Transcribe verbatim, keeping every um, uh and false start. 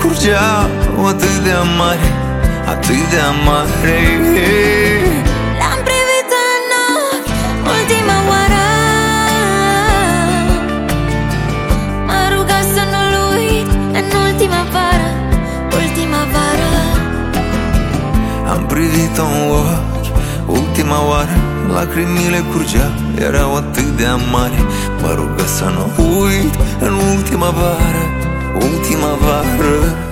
curgeau atât de amare, atât de amare. L-am privit în ochi ultima oară, m-a rugat să nu-l uit în ultima vară, ultima vară. Am privit-o în ochi ultima oară, lacrimile curgeau, erau atât de amare. Mă rugă să nu uit în ultima vară, ultima vară.